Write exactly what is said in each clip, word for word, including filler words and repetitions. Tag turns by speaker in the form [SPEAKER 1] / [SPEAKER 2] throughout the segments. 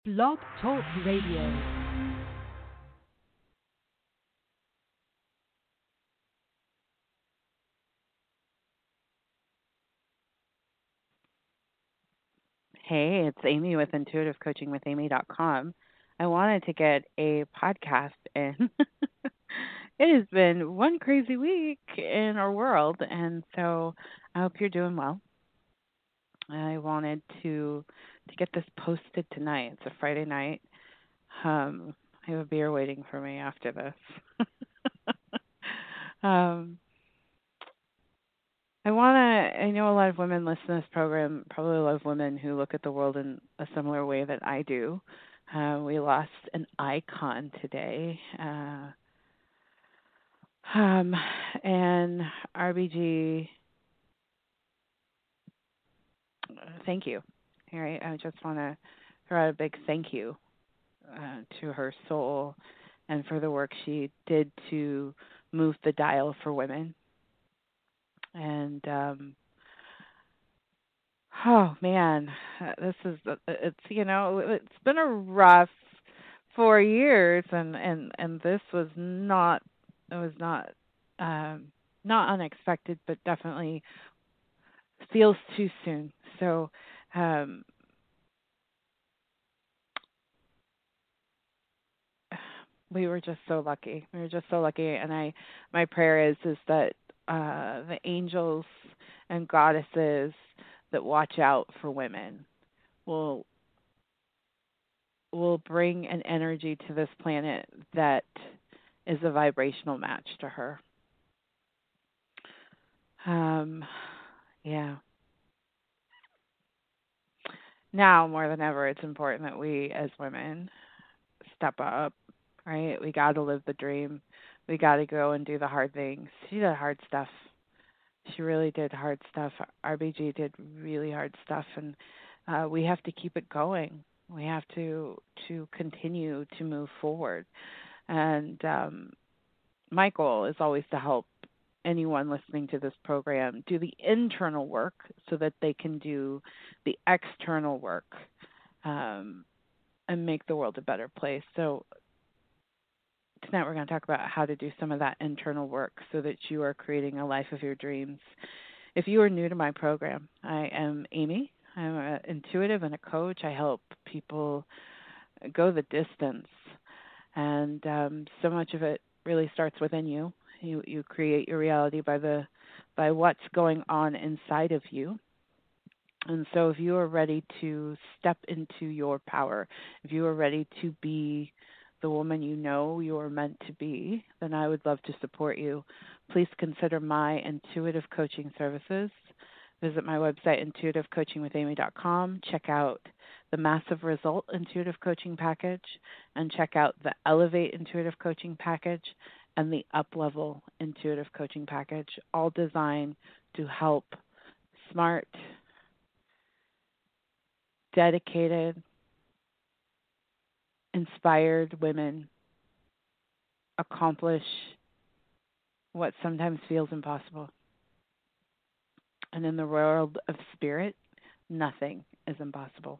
[SPEAKER 1] Blog Talk Radio. Hey, it's Amy with intuitive coaching with amy dot com. I wanted to get a podcast in. It has been one crazy week in our world, and so I hope you're doing well. I wanted to to get this posted tonight. It's a Friday night. Um, I have a beer waiting for me after this. um, I want to, I know a lot of women listen to this program, probably a lot of women who look at the world in a similar way that I do. Uh, we lost an icon today. Uh, um, and R B G, thank you. All right, I just want to throw out a big thank you uh, to her soul and for the work she did to move the dial for women. And um, Oh man, uh, this is uh, uh, it's you know it's been a rough four years, and and and this was not it was not um, not unexpected, but definitely feels too soon. So um, we were just so lucky. We were just so lucky, and I my prayer is is that uh, the angels and goddesses that watch out for women will will bring an energy to this planet that is a vibrational match to her. Um, yeah. Now more than ever, it's important that we as women step up, right? We got to live the dream. We got to go and do the hard things. She did hard stuff. She really did hard stuff. R B G did really hard stuff, and uh, we have to keep it going. We have to to continue to move forward. And um, my goal is always to help anyone listening to this program do the internal work so that they can do the external work um, and make the world a better place. So, tonight we're going to talk about how to do some of that internal work so that you are creating a life of your dreams. If you are new to my program, I am Amy. I'm an intuitive and a coach. I help people go the distance, and um, so much of it really starts within you. You you create your reality by the by what's going on inside of you. And so if you are ready to step into your power, if you are ready to be the woman you know you are meant to be, then I would love to support you. Please consider my intuitive coaching services. Visit my website, intuitive coaching with amy dot com. Check out the Massive Result Intuitive Coaching Package, and check out the Elevate Intuitive Coaching Package and the Up Level Intuitive Coaching Package, all designed to help smart, dedicated, inspired women accomplish what sometimes feels impossible. And in the world of spirit, nothing is impossible.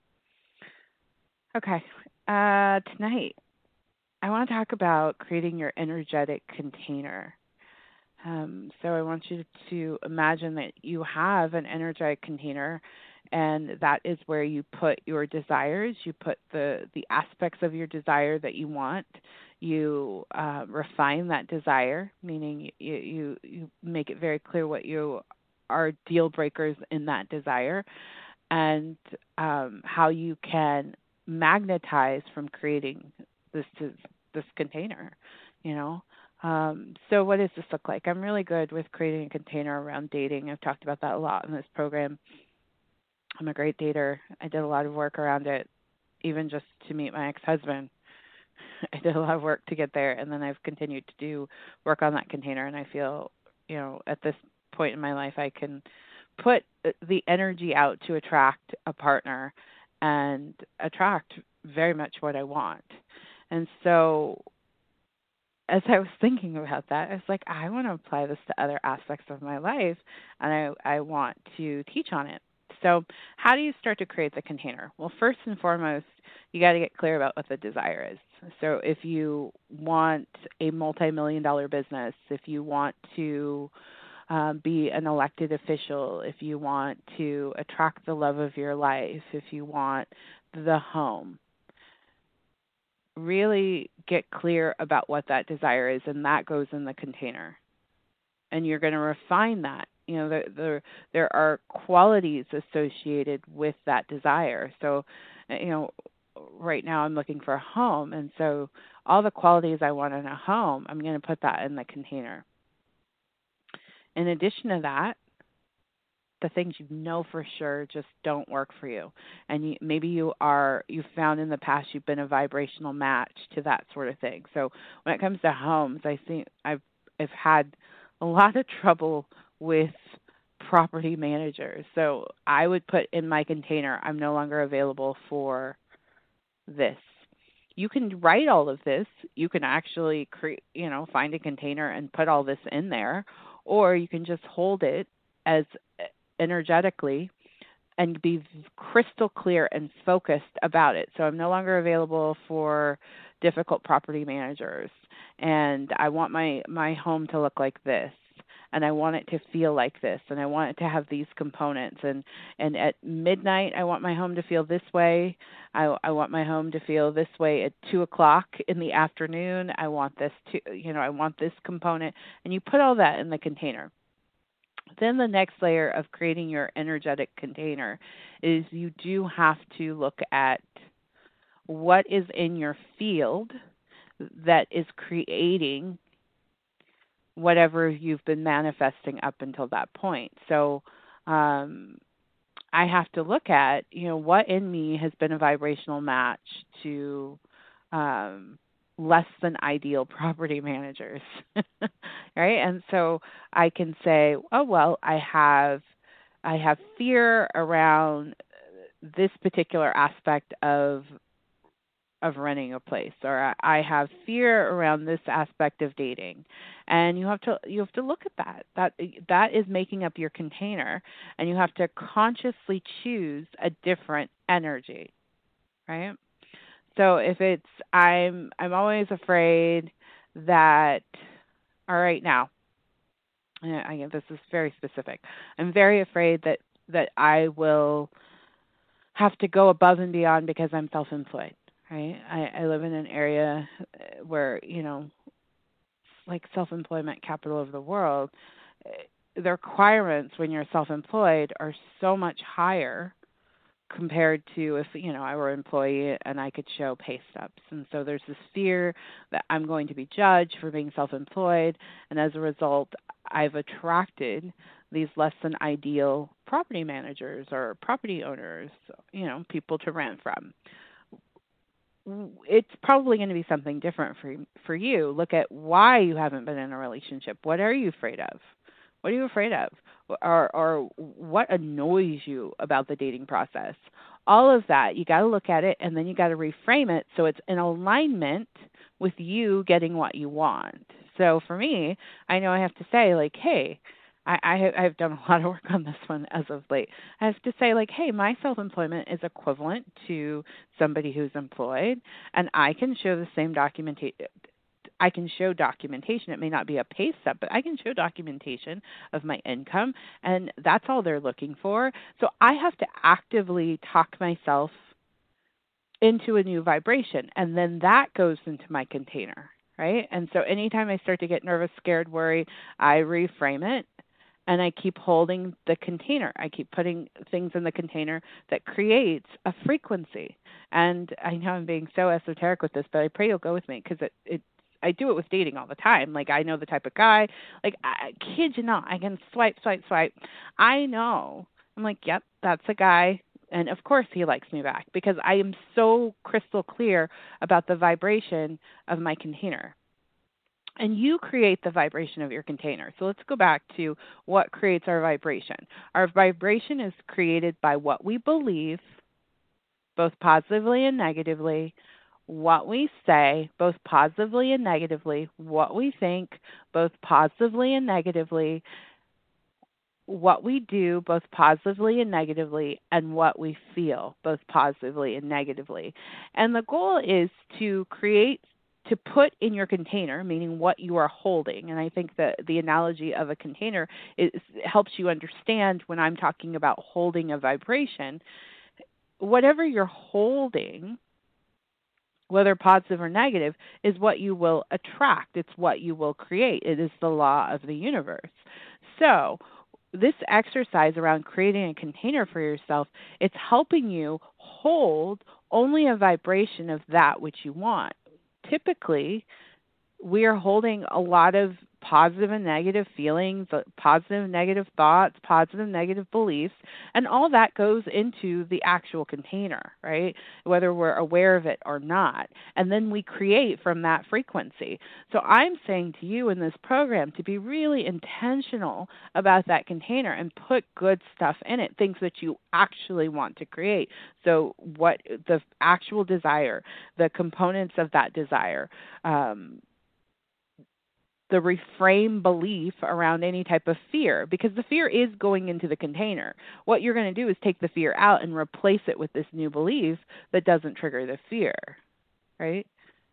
[SPEAKER 1] Okay, uh, tonight I want to talk about creating your energetic container. Um, so I want you to imagine that you have an energetic container, and that is where you put your desires. You put the the aspects of your desire that you want. You uh, refine that desire, meaning you, you you make it very clear what you are deal breakers in that desire, and um, how you can magnetize from creating this this, this container. You know, um, so what does this look like? I'm really good with creating a container around dating. I've talked about that a lot in this program. I'm a great dater. I did a lot of work around it, even just to meet my ex-husband. I did a lot of work to get there, and then I've continued to do work on that container. And I feel, you know, at this point in my life, I can put the energy out to attract a partner and attract very much what I want. And so as I was thinking about that, I was like, I want to apply this to other aspects of my life, and I I want to teach on it. So how do you start to create the container? Well, first and foremost, you got to get clear about what the desire is. So if you want a multi-million dollar business, if you want to um, be an elected official, if you want to attract the love of your life, if you want the home, really get clear about what that desire is, and that goes in the container. And you're going to refine that. You know, there, there there are qualities associated with that desire. So, you know, right now I'm looking for a home, and so all the qualities I want in a home, I'm going to put that in the container. In addition to that, the things you know for sure just don't work for you, and you, maybe you are you've found in the past you've been a vibrational match to that sort of thing. So when it comes to homes, I think I've I've had a lot of trouble with property managers. So I would put in my container, I'm no longer available for this. You can write all of this. You can actually create, you know, find a container and put all this in there, or you can just hold it as energetically and be crystal clear and focused about it. So I'm no longer available for difficult property managers, and I want my my home to look like this, and I want it to feel like this, and I want it to have these components, and and at midnight I want my home to feel this way. I, I want my home to feel this way at two o'clock in the afternoon. I want this to, you know, I want this component, and you put all that in the container. Then the next layer of creating your energetic container is you do have to look at what is in your field that is creating whatever you've been manifesting up until that point. So um, I have to look at, you know, what in me has been a vibrational match to um, less than ideal property managers, right? And so I can say, oh well, I have I have fear around this particular aspect of of renting a place, or I have fear around this aspect of dating. And you have to you have to look at that. That that is making up your container, and you have to consciously choose a different energy, right? So if it's I'm I'm always afraid that all right now, I this is very specific. I'm very afraid that that I will have to go above and beyond because I'm self-employed, right? I, I live in an area where, you know, like self-employment capital of the world. The requirements when you're self-employed are so much higher compared to if, you know, I were an employee and I could show pay stubs. And so there's this fear that I'm going to be judged for being self-employed, and as a result, I've attracted these less than ideal property managers or property owners, you know, people to rent from. It's probably going to be something different for for you. Look at why you haven't been in a relationship. What are you afraid of? What are you afraid of? Or, or what annoys you about the dating process? All of that, you got to look at it, and then you got to reframe it so it's in alignment with you getting what you want. So for me, I know I have to say, like, hey, I, I, I've done a lot of work on this one as of late. I have to say, like, hey, my self-employment is equivalent to somebody who's employed, and I can show the same documentation. I can show documentation. It may not be a pay stub, but I can show documentation of my income, and that's all they're looking for. So I have to actively talk myself into a new vibration, and then that goes into my container, right? And so anytime I start to get nervous, scared, worried, I reframe it, and I keep holding the container. I keep putting things in the container that creates a frequency. And I know I'm being so esoteric with this, but I pray you'll go with me because it, it I do it with dating all the time. Like, I know the type of guy. Like, I kid you not, I can swipe, swipe, swipe. I know. I'm like, yep, that's a guy. And of course he likes me back because I am so crystal clear about the vibration of my container. And you create the vibration of your container. So let's go back to what creates our vibration. Our vibration is created by what we believe, both positively and negatively, what we say, both positively and negatively, what we think, both positively and negatively, what we do both positively and negatively, and what we feel both positively and negatively. And the goal is to create, to put in your container, meaning what you are holding. And I think that the analogy of a container is, helps you understand when I'm talking about holding a vibration. Whatever you're holding, whether positive or negative, is what you will attract. It's what you will create. It is the law of the universe. So, this exercise around creating a container for yourself, it's helping you hold only a vibration of that which you want. Typically, we are holding a lot of positive and negative feelings, uh, positive and negative thoughts, positive and negative beliefs, and all that goes into the actual container, right? Whether we're aware of it or not. And then we create from that frequency. So I'm saying to you in this program to be really intentional about that container and put good stuff in it, things that you actually want to create. So what the actual desire, the components of that desire, um, the reframe belief around any type of fear, because the fear is going into the container. What you're going to do is take the fear out and replace it with this new belief that doesn't trigger the fear, right?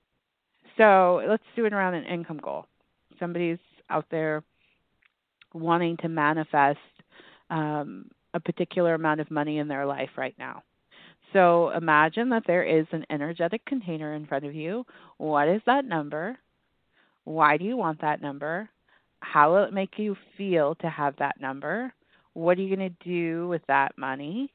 [SPEAKER 1] So let's do it around an income goal. Somebody's out there wanting to manifest um, a particular amount of money in their life right now. So imagine that there is an energetic container in front of you. What is that number? Why do you want that number? How will it make you feel to have that number? What are you going to do with that money?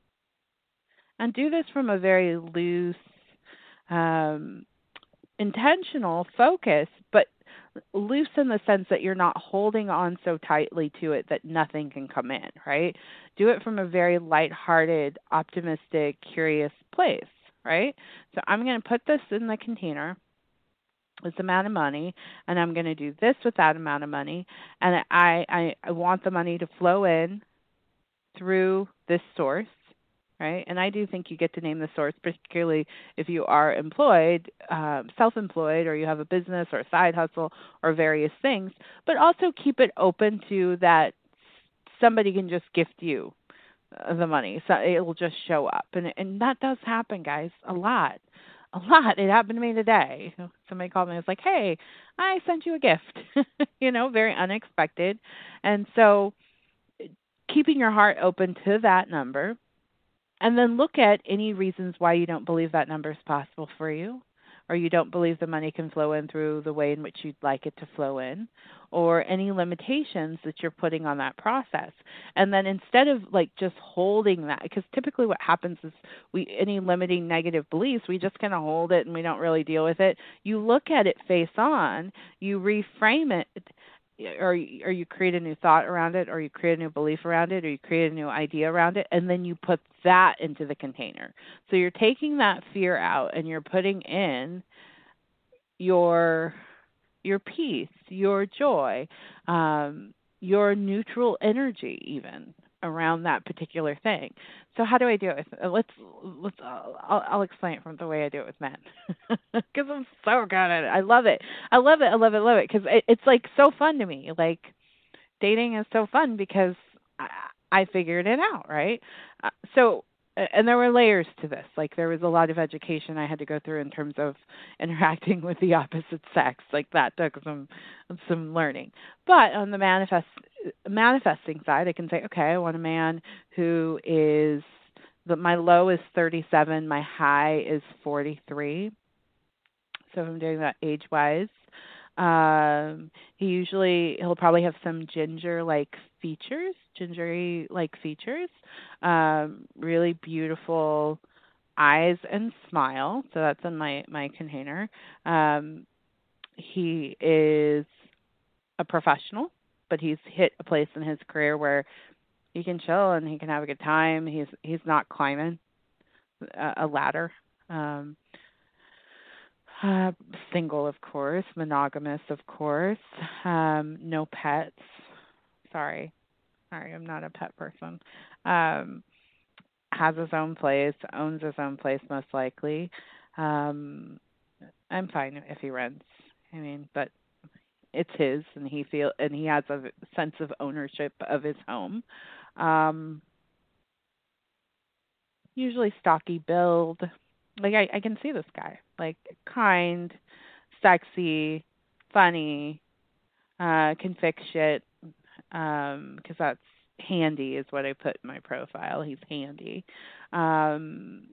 [SPEAKER 1] And do this from a very loose, um, intentional focus, but loose in the sense that you're not holding on so tightly to it that nothing can come in, right? Do it from a very lighthearted, optimistic, curious place, right? So I'm going to put this in the container, this amount of money, and I'm going to do this with that amount of money, and I, I, I want the money to flow in through this source, right? And I do think you get to name the source, particularly if you are employed, um, self-employed, or you have a business or a side hustle or various things, but also keep it open to that somebody can just gift you uh, the money. So it will just show up. And, and that does happen, guys, a lot. A lot. It happened to me today. Somebody called me and was like, hey, I sent you a gift, you know, very unexpected. And so keeping your heart open to that number, and then look at any reasons why you don't believe that number is possible for you, or you don't believe the money can flow in through the way in which you'd like it to flow in, or any limitations that you're putting on that process. And then instead of like just holding that, because typically what happens is we any limiting negative beliefs, we just kind of hold it and we don't really deal with it. You look at it face on, you reframe it, or or you create a new thought around it, or you create a new belief around it, or you create a new idea around it, and then you put that into the container. So you're taking that fear out and you're putting in your your peace, your joy, um, your neutral energy, even around that particular thing. So how do I do it? With, let's let's. I'll, I'll explain it from the way I do it with men, because I'm so good at it. I love it. I love it. I love it. Love it. Because it, it's like so fun to me. Like dating is so fun because I, I figured it out, right? Uh, so and there were layers to this. Like there was a lot of education I had to go through in terms of interacting with the opposite sex. Like that took some some learning. But on the manifest manifesting side, I can say, okay, I want a man who is the, my low is thirty-seven, my high is forty-three. So if I'm doing that age wise, um, he usually he'll probably have some ginger like features, gingery like features, um, really beautiful eyes and smile. So that's in my my container. Um, he is a professional, but he's hit a place in his career where he can chill and he can have a good time. He's he's not climbing a, a ladder. Um, Uh, single, of course. Monogamous, of course. Um, no pets. Sorry. Sorry, I'm not a pet person. Um, has his own place, owns his own place most likely. Um, I'm fine if he rents. I mean, but it's his, and he feel and he has a sense of ownership of his home. Um, Usually stocky build. Like I, I can see this guy. Like kind, sexy, funny, uh, can fix shit. Um, because that's handy is what I put in my profile. He's handy. Um,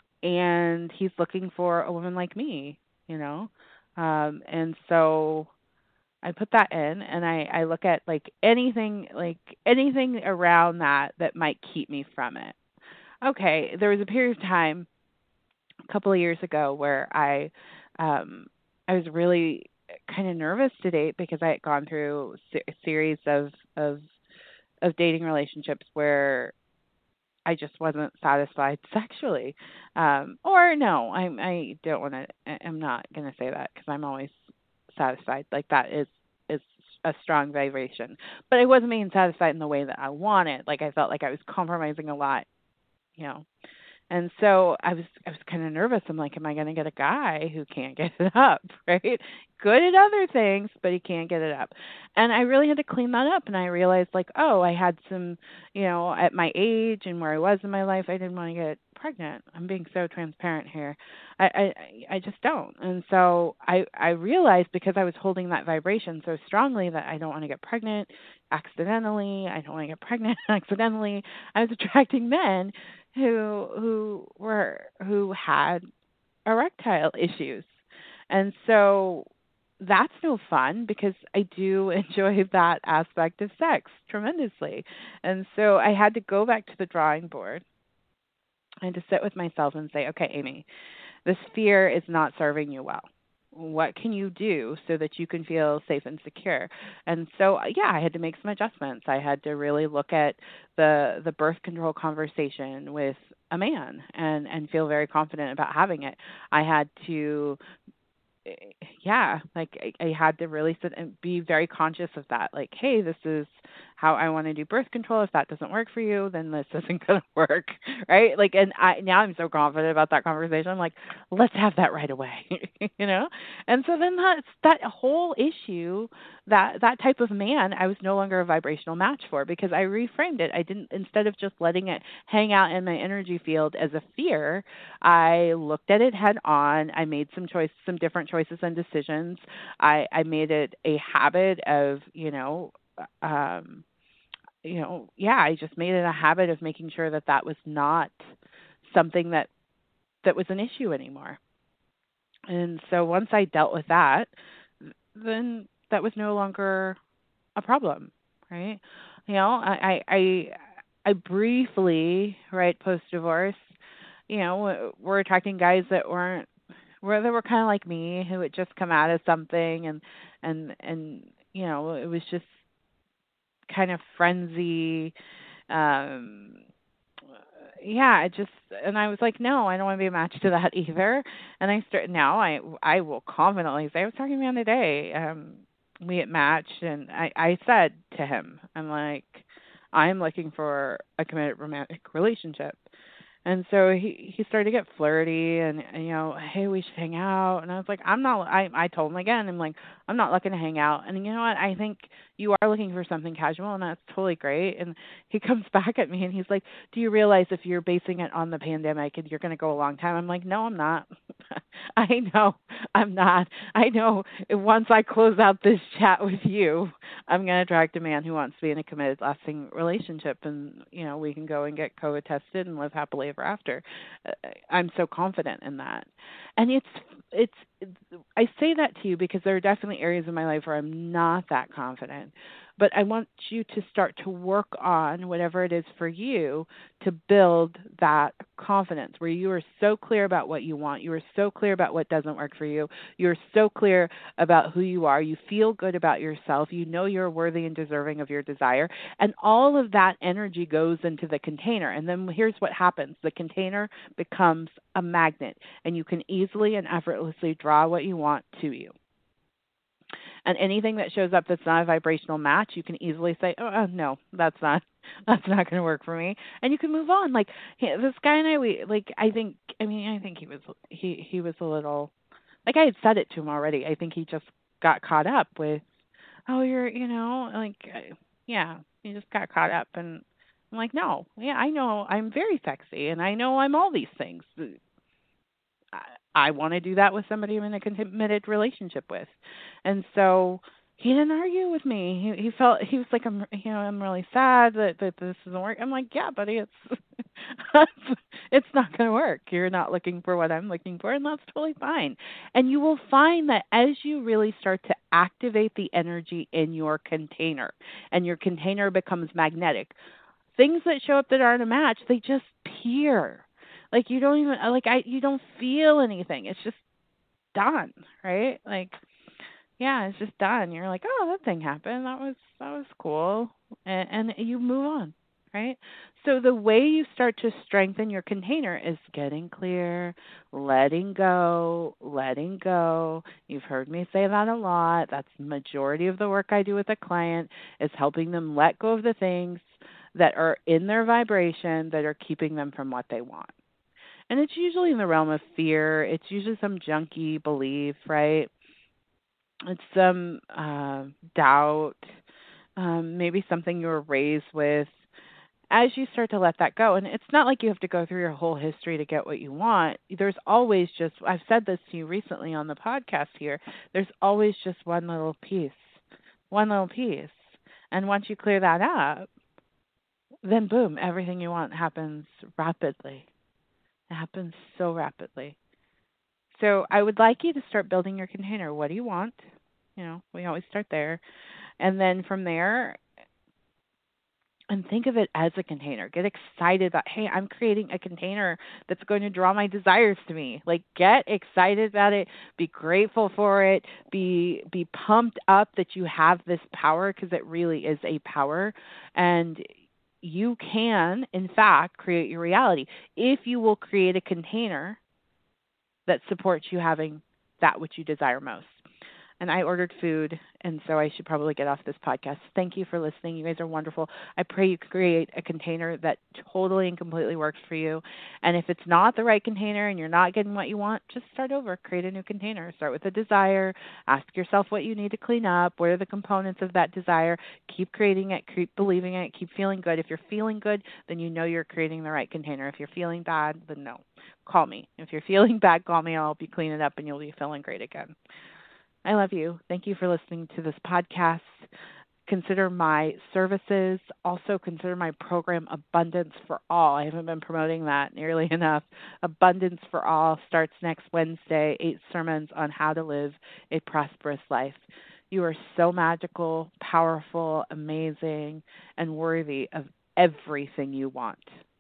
[SPEAKER 1] and he's looking for a woman like me, you know? Um, and so I put that in and I, I look at like anything like anything around that that might keep me from it. Okay, there was a period of time a couple of years ago where I um I was really kind of nervous to date because I had gone through a series of of of dating relationships where I just wasn't satisfied sexually. Um or no, I I don't want to I'm not going to say that cuz I'm always satisfied. Like that is is a strong vibration. But I wasn't being satisfied in the way that I wanted. Like I felt like I was compromising a lot, you know. And so I was I was kind of nervous. I'm like, am I going to get a guy who can't get it up, right? Good at other things, but he can't get it up. And I really had to clean that up. And I realized, like, oh, I had some, you know, at my age and where I was in my life, I didn't want to get pregnant. I'm being so transparent here. I I, I just don't. And so I I realized because I was holding that vibration so strongly that I don't want to get pregnant accidentally. I don't want to get pregnant accidentally. I was attracting men who who were who had erectile issues. And so that's no fun because I do enjoy that aspect of sex tremendously. And so I had to go back to the drawing board and to sit with myself and say, okay, Amy, this fear is not serving you well. What can you do so that you can feel safe and secure? And so, yeah, I had to make some adjustments. I had to really look at the the birth control conversation with a man and and feel very confident about having it. I had to yeah, like I, I had to really sit and be very conscious of that. Like, hey, this is how I want to do birth control. If that doesn't work for you, then this isn't going to work, right? Like, and I now I'm so confident about that conversation. I'm like, let's have that right away, you know. And so then that's that whole issue. That that type of man, I was no longer a vibrational match for because I reframed it. I didn't instead of just letting it hang out in my energy field as a fear, I looked at it head on. I made some choice, some different choices and decisions. I, I made it a habit of, you know, um, you know, yeah, I just made it a habit of making sure that that was not something that that was an issue anymore. And so once I dealt with that, then that was no longer a problem, right? You know, I I I, I briefly, right, post divorce, you know, were attracting guys that weren't where they were kind of like me who had just come out of something and and and you know it was just kind of frenzy um yeah it just and I was like no I don't want to be a match to that either and I start now I I will confidently say I was talking to a man today um we had matched and I I said to him I'm like I'm looking for a committed romantic relationship. And so he he started to get flirty and, and you know, hey, we should hang out. And I was like, I'm not. I I told him again. I'm like, I'm not looking to hang out. And you know what? I think you are looking for something casual, and that's totally great. And he comes back at me and he's like, do you realize if you're basing it on the pandemic and you're going to go a long time? I'm like, no, I'm not. I know I'm not. I know once I close out this chat with you, I'm going to attract a man who wants to be in a committed, lasting relationship, and you know we can go and get co-attested and live happily ever after. Uh, I'm so confident in that, and it's it's. I say that to you because there are definitely areas in my life where I'm not that confident. But I want you to start to work on whatever it is for you to build that confidence where you are so clear about what you want. You are so clear about what doesn't work for you. You're so clear about who you are. You feel good about yourself. You know you're worthy and deserving of your desire. And all of that energy goes into the container. And then here's what happens. The container becomes a magnet, and you can easily and effortlessly draw what you want to you. And anything that shows up that's not a vibrational match, you can easily say, "Oh, oh no, that's not that's not going to work for me," and you can move on. Like he, this guy and I, we like. I think. I mean, I think he was he he was a little like I had said it to him already. I think he just got caught up with. oh, you're, you know, like, uh, yeah, you just got caught up. And I'm like, no, yeah, I know I'm very sexy and I know I'm all these things. I, I want to do that with somebody I'm in a committed relationship with. And so he didn't argue with me. He he felt he was like, I'm you know I'm really sad that that this doesn't work. I'm like, yeah, buddy, it's it's not going to work. You're not looking for what I'm looking for, and that's totally fine. And you will find that as you really start to activate the energy in your container, and your container becomes magnetic, things that show up that aren't a match, they just appear. Like you don't even like I you don't feel anything. It's just done, right? Like yeah, it's just done. You're like, "Oh, that thing happened. That was that was cool." And and you move on, right? So the way you start to strengthen your container is getting clear, letting go, letting go. You've heard me say that a lot. That's the majority of the work I do with a client is helping them let go of the things that are in their vibration that are keeping them from what they want. And it's usually in the realm of fear. It's usually some junky belief, right? It's some uh, doubt, um, maybe something you were raised with. As you start to let that go, and it's not like you have to go through your whole history to get what you want. There's always just, I've said this to you recently on the podcast here, there's always just one little piece, one little piece. And once you clear that up, then boom, everything you want happens rapidly. It happens so rapidly. So I would like you to start building your container. What do you want? You know, we always start there. And then from there, and think of it as a container. Get excited about, hey, I'm creating a container that's going to draw my desires to me. Like get excited about it, be grateful for it, be be pumped up that you have this power because it really is a power and you can in fact create your reality if you will create a container that supports you having that which you desire most. And I ordered food, and so I should probably get off this podcast. Thank you for listening. You guys are wonderful. I pray you create a container that totally and completely works for you. And if it's not the right container and you're not getting what you want, just start over. Create a new container. Start with a desire. Ask yourself what you need to clean up. What are the components of that desire? Keep creating it. Keep believing it. Keep feeling good. If you're feeling good, then you know you're creating the right container. If you're feeling bad, then no. Call me. If you're feeling bad, call me. I'll help you clean it up, and you'll be feeling great again. I love you. Thank you for listening to this podcast. Consider my services. Also consider my program, Abundance for All. I haven't been promoting that nearly enough. Abundance for All starts next Wednesday, eight sermons on how to live a prosperous life. You are so magical, powerful, amazing, and worthy of everything you want.